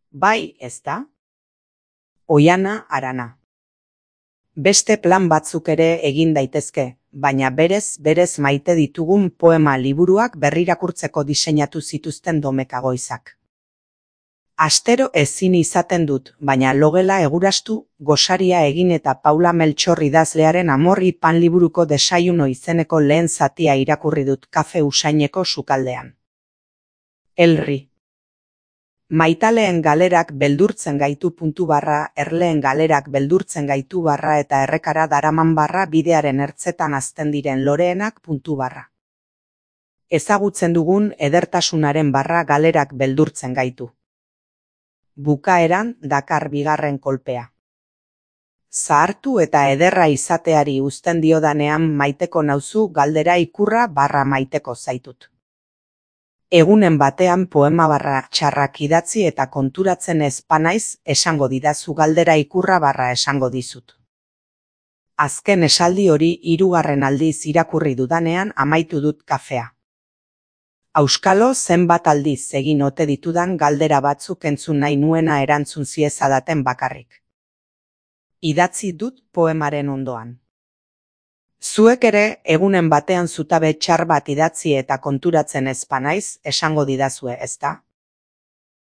Bai, ezta? Oihana Arana. Beste plan batzuk ere egin daitezke, baina berez maite ditugun poema liburuak berrirakurtzeko diseinatu zituzten Domekagoizak. Astero ezin izaten dut, baina logela egurastu, gosaria egin eta Paula Meltxor idazlearen Amorri panliburuko desayuno izeneko lehen zatia irakurri dut kafe usaineko sukaldean. Elri. Maitaleen galerak beldurtzen gaitu .. erleen galerak beldurtzen gaitu .. eta errekara daraman / bidearen ertzetan hazten diren loreenak .. Ezagutzen dugun edertasunaren / galerak beldurtzen gaitu. Bukaeran dakar bigarren kolpea. Zahartu eta ederra izateari uzten diodanean maiteko nauzu galdera ikurra / maiteko zaitut. Egunen batean poema / txarrak idatzi eta konturatzen ez banaiz esango didazu galdera ikurra / esango dizut. Azken esaldi hori 3. aldiz irakurri dudanean amaitu dut kafea. Auskalo zenbat aldiz egin ote ditudan galdera batzuk entzun nahi nuena erantzun ziezadaten bakarrik. Idatzi dut poemaren ondoan. Zuek ere egunen batean zutabe txar bat idatzi eta konturatzen ez banaiz esango didazue, ezta?